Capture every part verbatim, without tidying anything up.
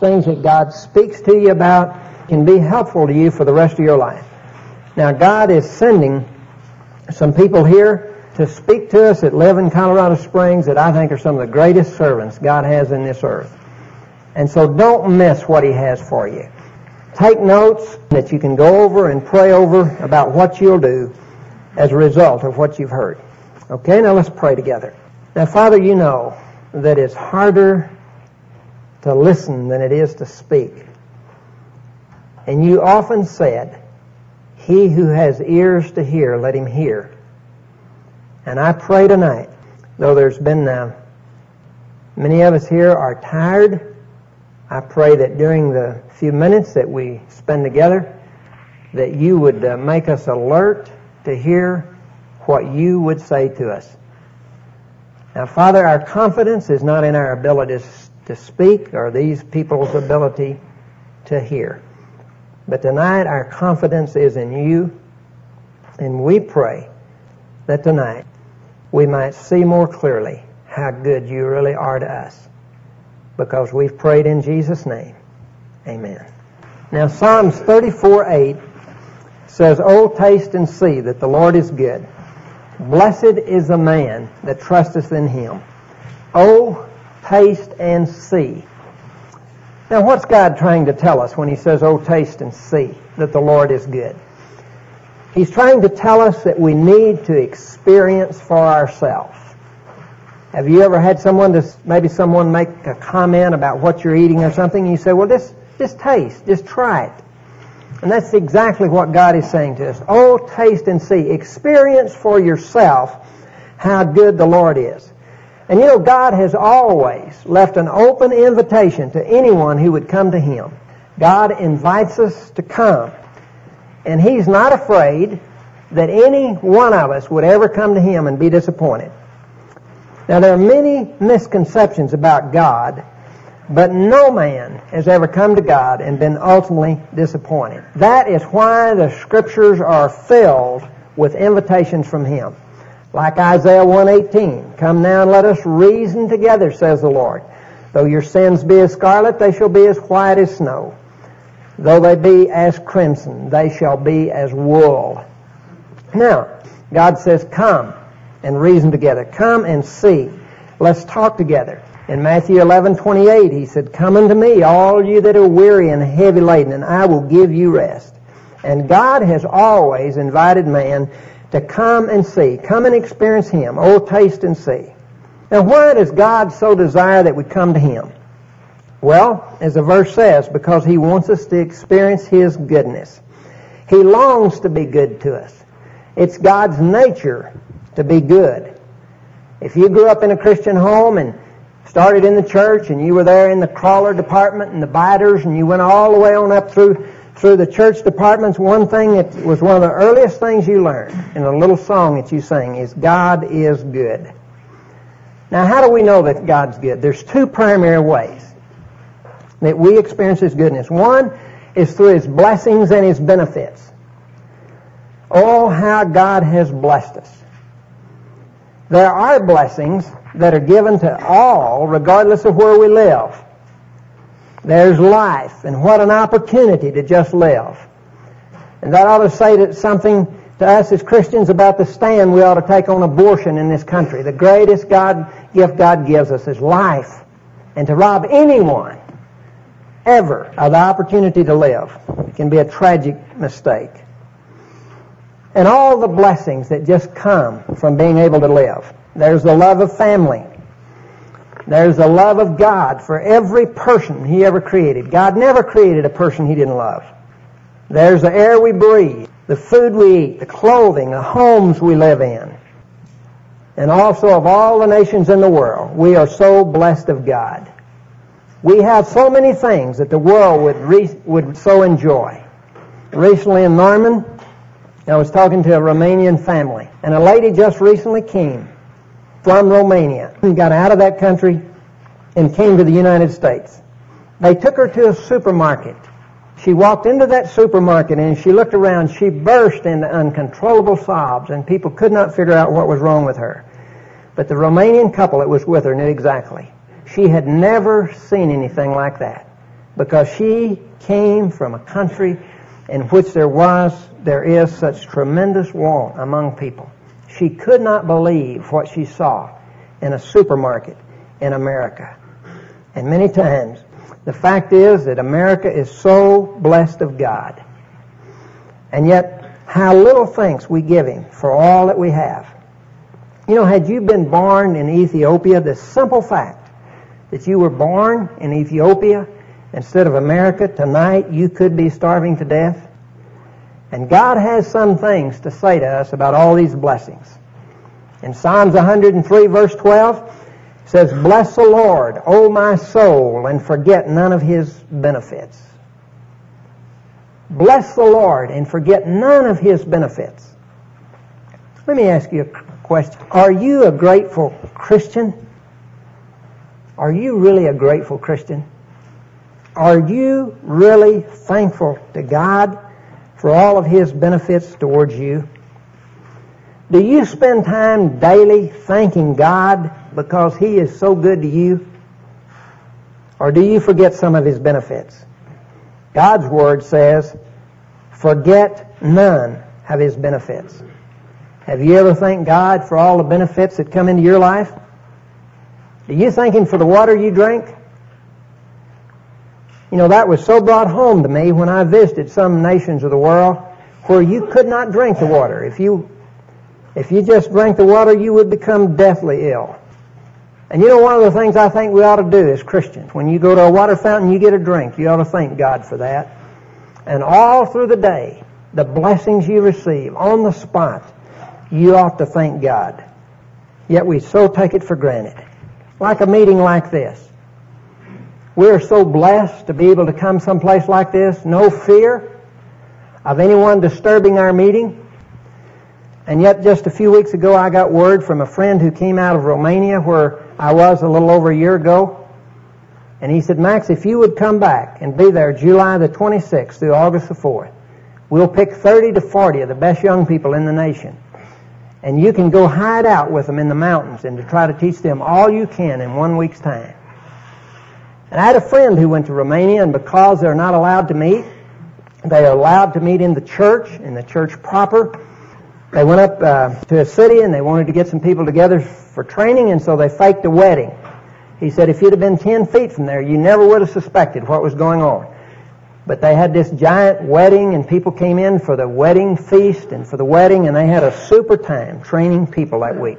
things that God speaks to you about can be helpful to you for the rest of your life. Now, God is sending some people here to speak to us that live in Colorado Springs that I think are some of the greatest servants God has in this earth. And so don't miss what He has for you. Take notes that you can go over and pray over about what you'll do as a result of what you've heard. Okay, now let's pray together. Now, Father, you know that it's harder to listen than it is to speak. And you often said, he who has ears to hear, let him hear. And I pray tonight, though there's been uh, many of us here are tired, I pray that during the few minutes that we spend together, that you would uh, make us alert to hear what you would say to us. Now, Father, our confidence is not in our ability to speak or these people's ability to hear. But tonight our confidence is in you, and we pray that tonight we might see more clearly how good you really are to us, because we've prayed in Jesus' name. Amen. Now, Psalms thirty-four eight says, "O taste and see that the Lord is good. Blessed is the man that trusteth in him. O taste and see." Now, what's God trying to tell us when He says, "Oh, taste and see that the Lord is good"? He's trying to tell us that we need to experience for ourselves. Have you ever had someone, to, maybe someone make a comment about what you're eating or something, and you say, "Well, just, just taste, just try it." And that's exactly what God is saying to us. Oh, taste and see. Experience for yourself how good the Lord is. And you know, God has always left an open invitation to anyone who would come to Him. God invites us to come. And He's not afraid that any one of us would ever come to Him and be disappointed. Now, there are many misconceptions about God, but no man has ever come to God and been ultimately disappointed. That is why the Scriptures are filled with invitations from Him. Like Isaiah one eighteen, "Come now and let us reason together, says the Lord. Though your sins be as scarlet, they shall be as white as snow. Though they be as crimson, they shall be as wool." Now, God says, come and reason together. Come and see. Let's talk together. In Matthew eleven twenty-eight, He said, "Come unto me, all you that are weary and heavy laden, and I will give you rest." And God has always invited man to come and see. Come and experience Him. Oh, taste and see. Now, why does God so desire that we come to Him? Well, as the verse says, because He wants us to experience His goodness. He longs to be good to us. It's God's nature to be good. If you grew up in a Christian home and started in the church and you were there in the crawler department and the biters and you went all the way on up through through the church departments, one thing that was one of the earliest things you learned in a little song that you sang is, "God is good." Now, how do we know that God's good? There's two primary ways that we experience His goodness. One is through His blessings and His benefits. Oh, how God has blessed us. There are blessings that are given to all, regardless of where we live. There's life, and what an opportunity to just live. And that ought to say that something to us as Christians about the stand we ought to take on abortion in this country. The greatest God gift God gives us is life. And to rob anyone ever of the opportunity to live can be a tragic mistake. And all the blessings that just come from being able to live. There's the love of family. There's the love of God for every person He ever created. God never created a person He didn't love. There's the air we breathe, the food we eat, the clothing, the homes we live in. And also of all the nations in the world, we are so blessed of God. We have so many things that the world would re- would so enjoy. Recently in Norman, I was talking to a Romanian family, and a lady just recently came from Romania and got out of that country and came to the United States. They took her to a supermarket. She walked into that supermarket and she looked around. She burst into uncontrollable sobs, and people could not figure out what was wrong with her. But the Romanian couple that was with her knew exactly. She had never seen anything like that. because she came from a country in which there was, there is such tremendous want among people. She could not believe what she saw in a supermarket in America. And many times, the fact is that America is so blessed of God. And yet, how little thanks we give Him for all that we have. You know, had you been born in Ethiopia, the simple fact that you were born in Ethiopia instead of America, tonight you could be starving to death. And God has some things to say to us about all these blessings. In Psalms one hundred three, verse twelve, it says, "Bless the Lord, O my soul, and forget none of His benefits." Bless the Lord and forget none of His benefits. Let me ask you a question. Are you a grateful Christian? Are you really a grateful Christian? Are you really thankful to God for all of His benefits towards you? Do you spend time daily thanking God because He is so good to you? Or do you forget some of His benefits? God's Word says, forget none of His benefits. Have you ever thanked God for all the benefits that come into your life? Do you thank Him for the water you drink? You know, that was so brought home to me when I visited some nations of the world where you could not drink the water. If you, if you just drank the water, you would become deathly ill. And you know, one of the things I think we ought to do as Christians, when you go to a water fountain, you get a drink, you ought to thank God for that. And all through the day, the blessings you receive on the spot, you ought to thank God. Yet we so take it for granted. Like a meeting like this. We're so blessed to be able to come someplace like this. No fear of anyone disturbing our meeting. And yet just a few weeks ago I got word from a friend who came out of Romania where I was a little over a year ago. And he said, "Max, if you would come back and be there July the twenty-sixth through August the fourth, we'll pick thirty to forty of the best young people in the nation. And you can go hide out with them in the mountains and to try to teach them all you can in one week's time." And I had a friend who went to Romania, and because they're not allowed to meet, they are allowed to meet in the church, in the church proper. They went up uh, to a city and they wanted to get some people together for training, and so they faked a wedding. He said if you'd have been ten feet from there, you never would have suspected what was going on. But they had this giant wedding, and people came in for the wedding feast and for the wedding, and they had a super time training people that week.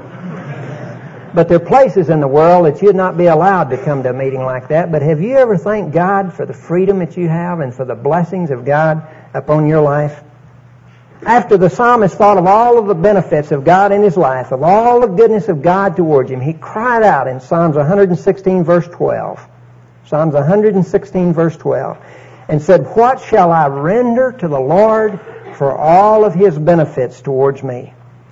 But there are places in the world that you'd not be allowed to come to a meeting like that. But have you ever thanked God for the freedom that you have and for the blessings of God upon your life? After the psalmist thought of all of the benefits of God in his life, of all the goodness of God towards him, he cried out in Psalms one hundred sixteen, verse twelve. Psalms one hundred sixteen, verse twelve. And said, "What shall I render to the Lord for all of His benefits towards me?"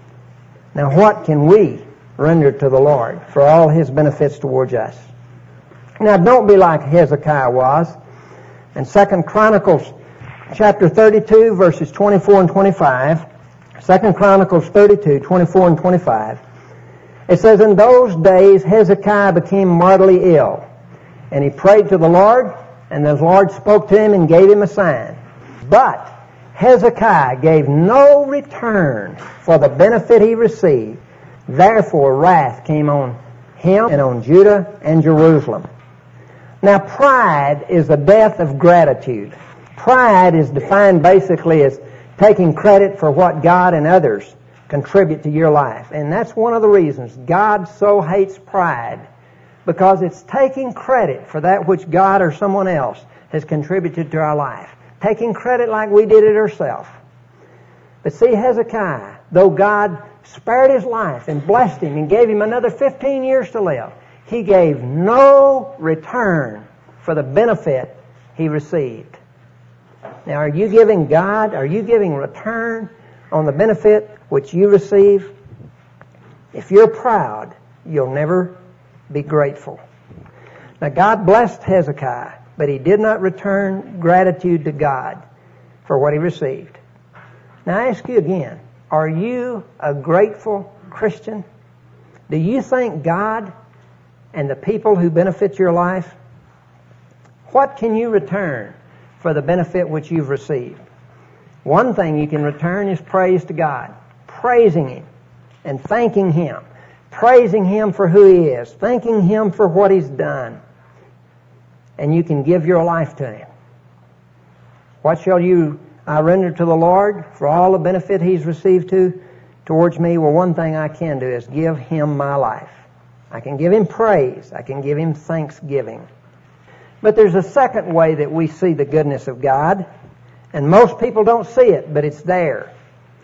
Now, what can we render to the Lord for all His benefits towards us? Now, don't be like Hezekiah was. In Second Chronicles chapter thirty-two, verses twenty-four and twenty-five, Second Chronicles thirty-two, twenty-four and twenty-five, it says, "In those days Hezekiah became mortally ill, and he prayed to the Lord, and the Lord spoke to him and gave him a sign. But Hezekiah gave no return for the benefit he received. Therefore wrath came on him and on Judah and Jerusalem." Now, pride is the death of gratitude. Pride is defined basically as taking credit for what God and others contribute to your life. And that's one of the reasons God so hates pride, because it's taking credit for that which God or someone else has contributed to our life. Taking credit like we did it ourselves. But see, Hezekiah, though God spared his life and blessed him and gave him another fifteen years to live, he gave no return for the benefit he received. Now, are you giving God, are you giving return on the benefit which you receive? If you're proud, you'll never be grateful. Now, God blessed Hezekiah, but he did not return gratitude to God for what he received. Now, I ask you again, are you a grateful Christian? Do you thank God and the people who benefit your life? What can you return for the benefit which you've received? One thing you can return is praise to God. Praising Him and thanking Him. Praising Him for who He is. Thanking Him for what He's done. And you can give your life to Him. What shall you I render to the Lord for all the benefit He's received to towards me? Well, one thing I can do is give Him my life. I can give Him praise. I can give Him thanksgiving. But there's a second way that we see the goodness of God, and most people don't see it, but it's there.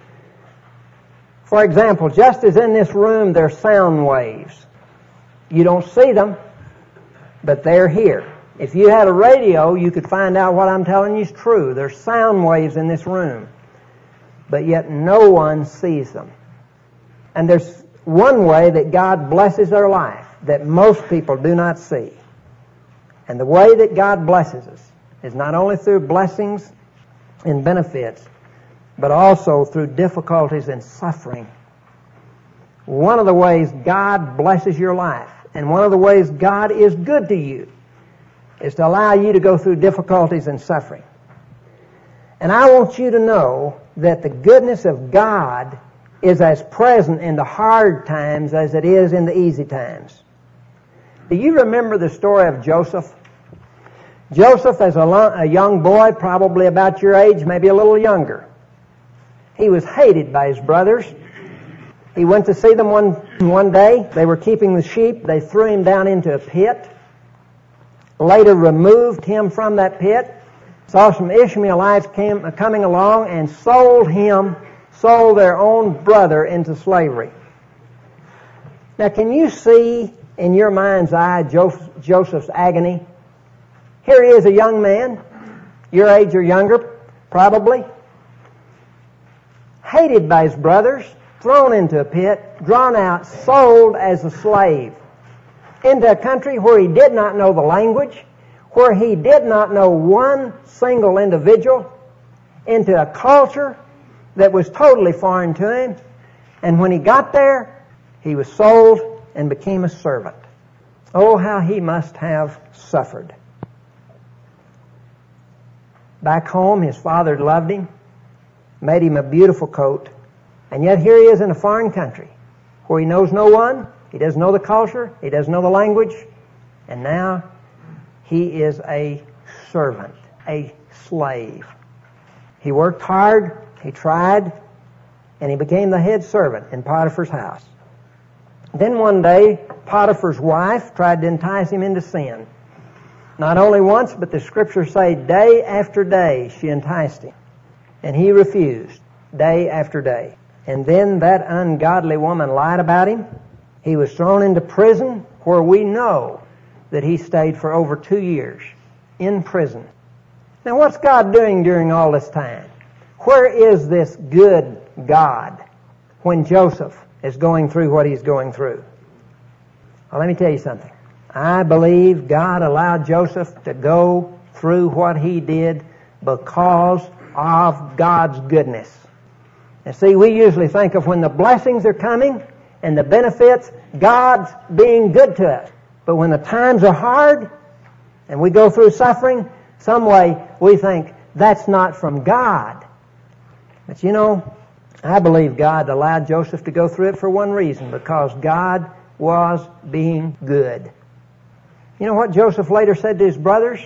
For example, just as in this room there are sound waves. You don't see them, but they're here. If you had a radio, you could find out what I'm telling you is true. There's sound waves in this room, but yet no one sees them. And there's one way that God blesses our life that most people do not see. And the way that God blesses us is not only through blessings and benefits, but also through difficulties and suffering. One of the ways God blesses your life, and one of the ways God is good to you, is to allow you to go through difficulties and suffering. And I want you to know that the goodness of God is as present in the hard times as it is in the easy times. Do you remember the story of Joseph? Joseph, as a, lo- a young boy, probably about your age, maybe a little younger, he was hated by his brothers. He went to see them one, one day. They were keeping the sheep. They threw him down into a pit. Later removed him from that pit. Saw some Ishmaelites came, coming along and sold him, sold their own brother into slavery. Now, can you see in your mind's eye Joseph's agony? Here he is, a young man, your age or younger, probably, hated by his brothers, thrown into a pit, drawn out, sold as a slave into a country where he did not know the language, where he did not know one single individual, into a culture that was totally foreign to him. And when he got there, he was sold and became a servant. Oh, how he must have suffered. Back home, his father loved him, made him a beautiful coat, and yet here he is in a foreign country where he knows no one, he doesn't know the culture, he doesn't know the language, and now he is a servant, a slave. He worked hard, he tried, and he became the head servant in Potiphar's house. Then one day, Potiphar's wife tried to entice him into sin. Not only once, but the scriptures say day after day she enticed him. And he refused, day after day. And then that ungodly woman lied about him. He was thrown into prison, where we know that he stayed for over two years in prison. Now, what's God doing during all this time? Where is this good God when Joseph is going through what he's going through? Well, let me tell you something. I believe God allowed Joseph to go through what he did because of God's goodness. And see, we usually think of when the blessings are coming and the benefits, God's being good to us. But when the times are hard and we go through suffering, some way we think that's not from God. But you know, I believe God allowed Joseph to go through it for one reason, because God was being good. You know what Joseph later said to his brothers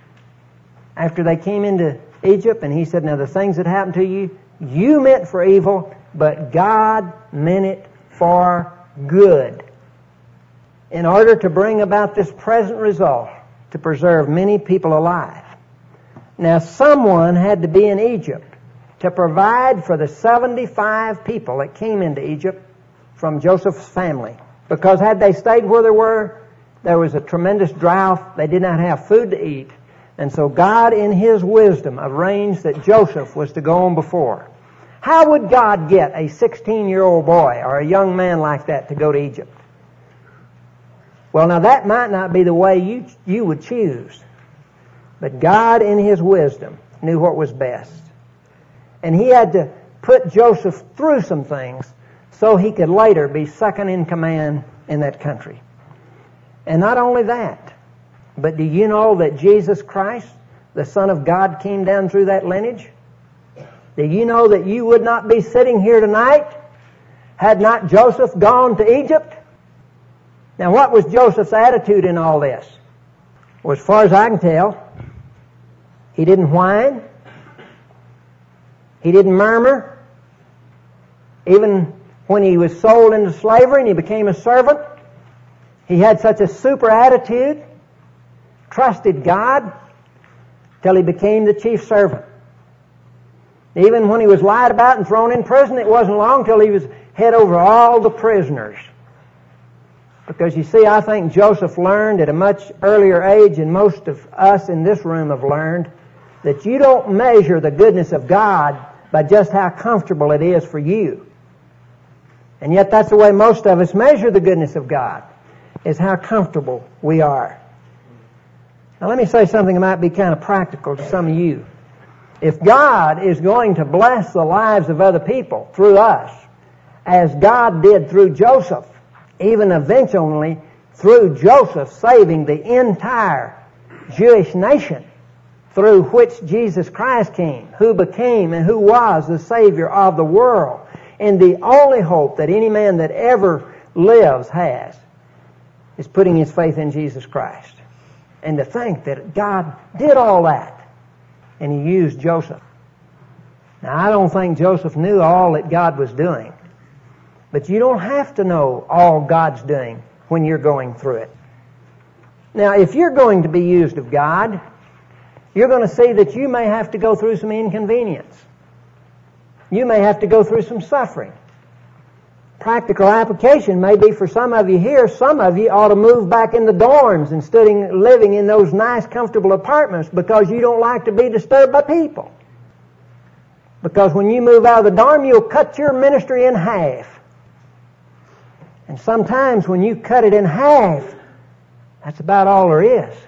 after they came into Egypt? And he said, now the things that happened to you, you meant for evil, but God meant it for good, in order to bring about this present result, to preserve many people alive. Now someone had to be in Egypt to provide for the seventy-five people that came into Egypt from Joseph's family. Because had they stayed where they were, there was a tremendous drought. They did not have food to eat. And so God, in His wisdom, arranged that Joseph was to go on before. How would God get a sixteen-year-old boy or a young man like that to go to Egypt? Well, now that might not be the way you, you would choose. But God, in His wisdom, knew what was best. And He had to put Joseph through some things so he could later be second in command in that country. And not only that, But do you know that Jesus Christ, the Son of God, came down through that lineage? Do you know that you would not be sitting here tonight had not Joseph gone to Egypt? Now, what was Joseph's attitude in all this? Well, as far as I can tell, he didn't whine. He didn't murmur. Even when he was sold into slavery and he became a servant, he had such a super attitude, trusted God, till he became the chief servant. Even when he was lied about and thrown in prison, it wasn't long till he was head over all the prisoners. Because you see, I think Joseph learned at a much earlier age than most of us in this room have learned that you don't measure the goodness of God by just how comfortable it is for you. And yet that's the way most of us measure the goodness of God, is how comfortable we are. Now let me say something that might be kind of practical to some of you. If God is going to bless the lives of other people through us, as God did through Joseph, even eventually through Joseph saving the entire Jewish nation through which Jesus Christ came, who became and who was the Savior of the world, and the only hope that any man that ever lives has, is putting his faith in Jesus Christ. And to think that God did all that, and he used Joseph. Now, I don't think Joseph knew all that God was doing. But you don't have to know all God's doing when you're going through it. Now, if you're going to be used of God, you're going to see that you may have to go through some inconvenience. You may have to go through some suffering. Practical application may be for some of you here, some of you ought to move back in the dorms instead of living in those nice, comfortable apartments because you don't like to be disturbed by people. Because when you move out of the dorm, you'll cut your ministry in half. And sometimes when you cut it in half, that's about all there is.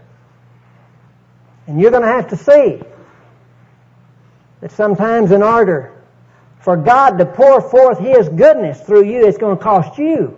And you're going to have to see that sometimes in order for God to pour forth His goodness through you, it's going to cost you.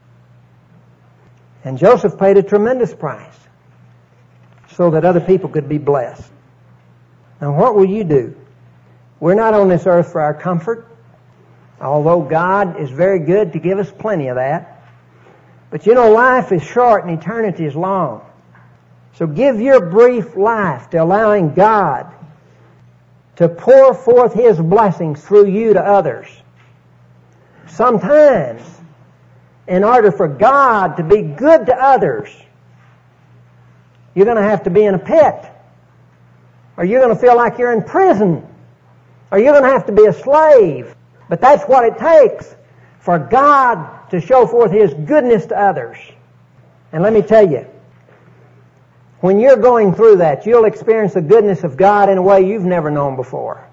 And Joseph paid a tremendous price so that other people could be blessed. Now what will you do? We're not on this earth for our comfort, although God is very good to give us plenty of that. But you know, life is short and eternity is long. So give your brief life to allowing God to pour forth His blessings through you to others. Sometimes, in order for God to be good to others, you're going to have to be in a pit. Or you're going to feel like you're in prison. Or you're going to have to be a slave. But that's what it takes for God to show forth His goodness to others. And let me tell you, when you're going through that, you'll experience the goodness of God in a way you've never known before.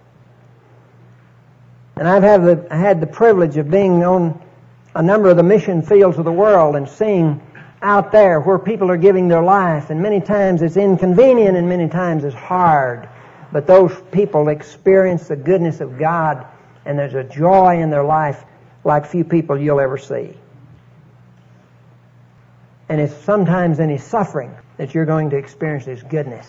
And I've had the, I had the privilege of being on a number of the mission fields of the world and seeing out there where people are giving their life. And many times it's inconvenient and many times it's hard. But those people experience the goodness of God, and there's a joy in their life like few people you'll ever see. And it's sometimes in His suffering that you're going to experience His goodness.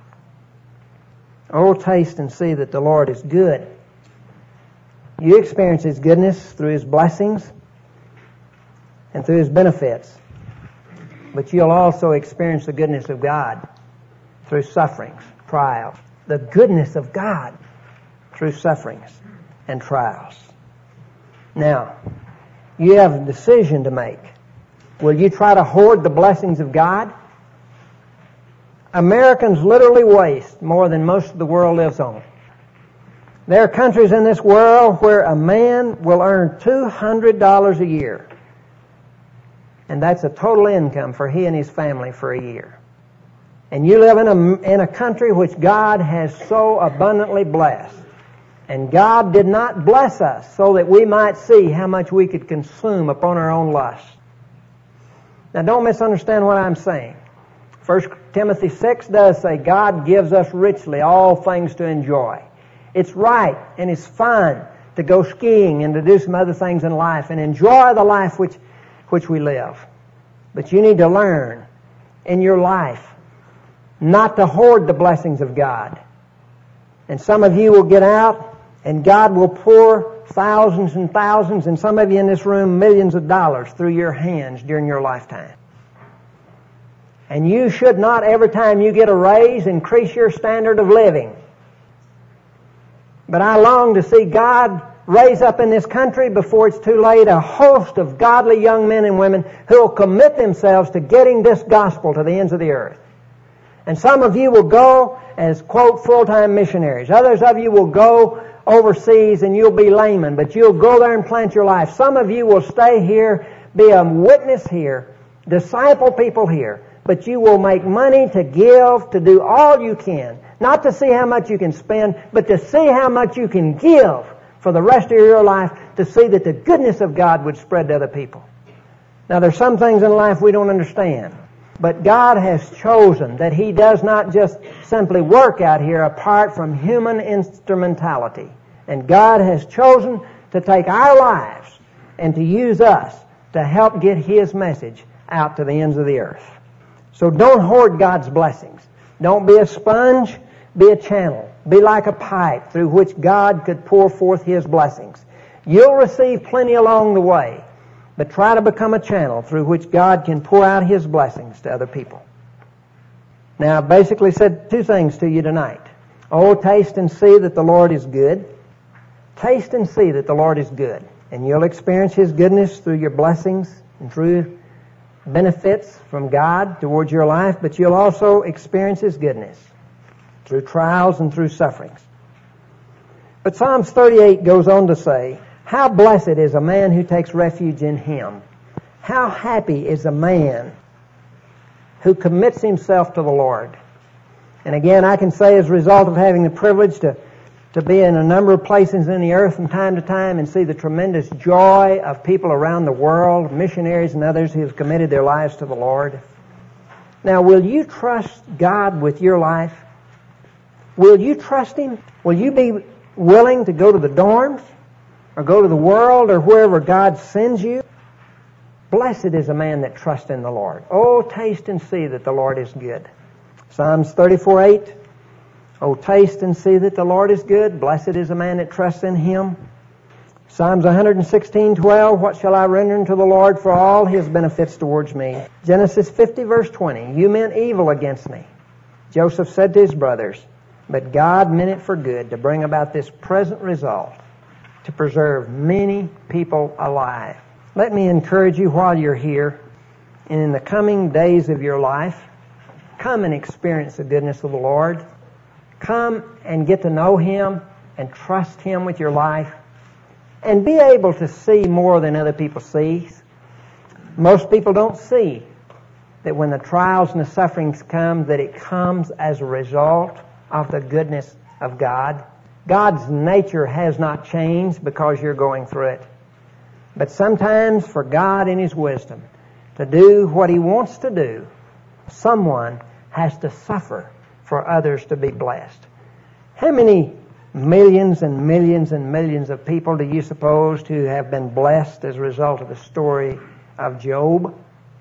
Oh, taste and see that the Lord is good. You experience His goodness through His blessings and through His benefits. But you'll also experience the goodness of God through sufferings, trials. The goodness of God through sufferings and trials. Now, you have a decision to make. Will you try to hoard the blessings of God? Americans literally waste more than most of the world lives on. There are countries in this world where a man will earn two hundred dollars a year. And that's a total income for he and his family for a year. And you live in a, in a country which God has so abundantly blessed. And God did not bless us so that we might see how much we could consume upon our own lust. Now don't misunderstand what I'm saying. First Timothy six does say God gives us richly all things to enjoy. It's right and it's fun to go skiing and to do some other things in life and enjoy the life which, which we live. But you need to learn in your life not to hoard the blessings of God. And some of you will get out, and God will pour thousands and thousands, and some of you in this room, millions of dollars through your hands during your lifetime. And you should not, every time you get a raise, increase your standard of living. But I long to see God raise up in this country before it's too late a host of godly young men and women who will commit themselves to getting this gospel to the ends of the earth. And some of you will go as, quote, full-time missionaries. Others of you will go overseas and you'll be laymen, but you'll go there and plant your life. Some of you will stay here, be a witness here, disciple people here, but you will make money to give, to do all you can, not to see how much you can spend, but to see how much you can give for the rest of your life, to see that the goodness of God would spread to other people. Now, there's some things in life we don't understand, but God has chosen that He does not just simply work out here apart from human instrumentality. And God has chosen to take our lives and to use us to help get His message out to the ends of the earth. So don't hoard God's blessings. Don't be a sponge, be a channel. Be like a pipe through which God could pour forth His blessings. You'll receive plenty along the way, but try to become a channel through which God can pour out His blessings to other people. Now, I basically said two things to you tonight. Oh, taste and see that the Lord is good. Taste and see that the Lord is good. And you'll experience His goodness through your blessings and through benefits from God towards your life, but you'll also experience His goodness through trials and through sufferings. But Psalms thirty-eight goes on to say, how blessed is a man who takes refuge in Him. How happy is a man who commits himself to the Lord. And again, I can say as a result of having the privilege to, to be in a number of places in the earth from time to time and see the tremendous joy of people around the world, missionaries and others who have committed their lives to the Lord. Now, will you trust God with your life? Will you trust Him? Will you be willing to go to the dorms or go to the world or wherever God sends you? Blessed is a man that trusts in the Lord. Oh, taste and see that the Lord is good. Psalms thirty-four eight. Oh, taste and see that the Lord is good. Blessed is a man that trusts in Him. Psalms one sixteen twelve. What shall I render unto the Lord for all His benefits towards me? Genesis fifty verse twenty. You meant evil against me. Joseph said to his brothers, but God meant it for good to bring about this present result, to preserve many people alive. Let me encourage you while you're here, and in the coming days of your life, come and experience the goodness of the Lord. Come and get to know Him and trust Him with your life, and be able to see more than other people see. Most people don't see that when the trials and the sufferings come, that it comes as a result of the goodness of God. God's nature has not changed because you're going through it. But sometimes for God in His wisdom to do what He wants to do, someone has to suffer for others to be blessed. How many millions and millions and millions of people do you suppose to have been blessed as a result of the story of Job?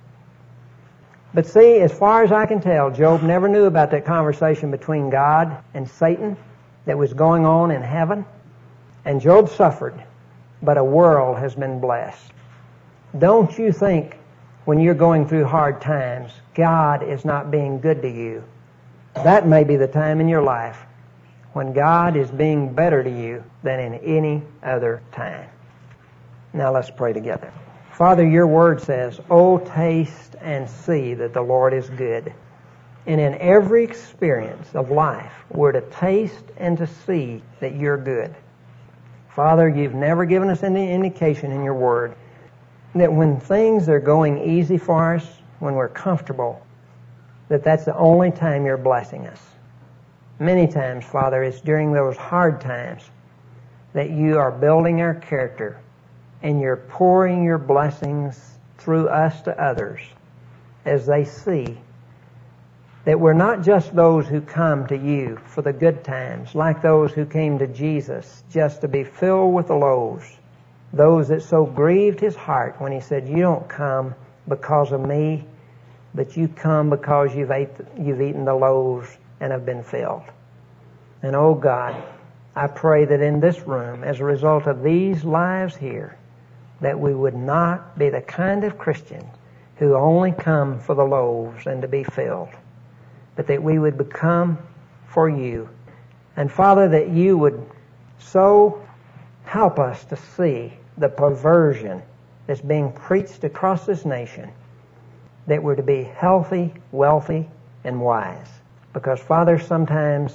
But see, as far as I can tell, Job never knew about that conversation between God and Satan that was going on in heaven. And Job suffered, but a world has been blessed. Don't you think when you're going through hard times, God is not being good to you? That may be the time in your life when God is being better to you than in any other time. Now let's pray together. Father, your word says, oh, taste and see that the Lord is good. And in every experience of life, we're to taste and to see that you're good. Father, you've never given us any indication in your word that when things are going easy for us, when we're comfortable, that that's the only time you're blessing us. Many times, Father, it's during those hard times that you are building our character and you're pouring your blessings through us to others as they see that we're not just those who come to you for the good times, like those who came to Jesus just to be filled with the loaves, those that so grieved His heart when He said, you don't come because of me, but you come because you've, ate, you've eaten the loaves and have been filled. And oh God, I pray that in this room, as a result of these lives here, that we would not be the kind of Christians who only come for the loaves and to be filled, but that we would become for you. And Father, that you would so help us to see the perversion that's being preached across this nation, that we're to be healthy, wealthy, and wise. Because Father, sometimes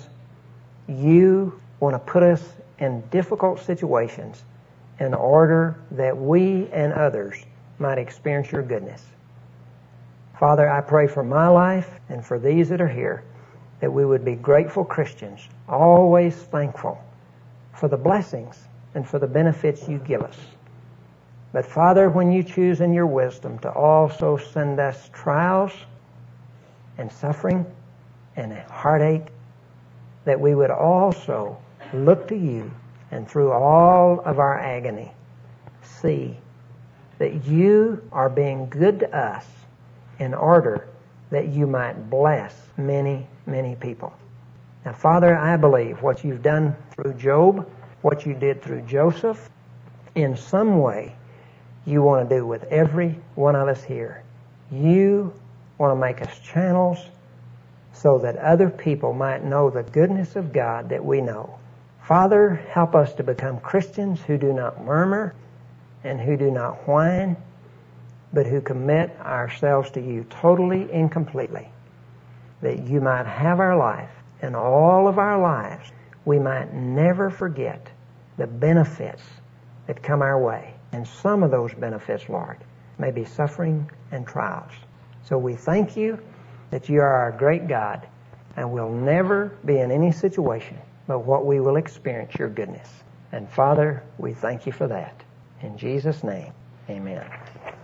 you want to put us in difficult situations in order that we and others might experience your goodness. Father, I pray for my life and for these that are here, that we would be grateful Christians, always thankful for the blessings and for the benefits you give us. But Father, when you choose in your wisdom to also send us trials and suffering and heartache, that we would also look to you and through all of our agony see that you are being good to us in order that you might bless many, many people. Now, Father, I believe what you've done through Job, what you did through Joseph, in some way you want to do with every one of us here. You want to make us channels so that other people might know the goodness of God that we know. Father, help us to become Christians who do not murmur and who do not whine, but who commit ourselves to you totally and completely, that you might have our life, and all of our lives we might never forget the benefits that come our way. And some of those benefits, Lord, may be suffering and trials. So we thank you that you are our great God, and we'll never be in any situation but what we will experience your goodness. And Father, we thank you for that. In Jesus' name, amen.